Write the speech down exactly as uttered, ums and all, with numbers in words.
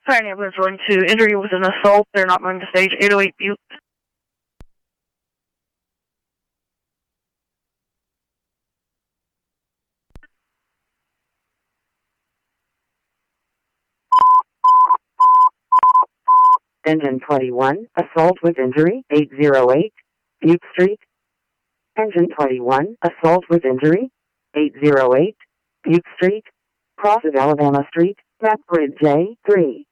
Fire ambulance one to injury with an assault. They're not going to stage eight oh eight Butte. Engine twenty-one, assault with injury, eight oh eight, Butte Street. Engine twenty-one, assault with injury, eight oh eight, Butte Street. Cross of Alabama Street, map grid J three.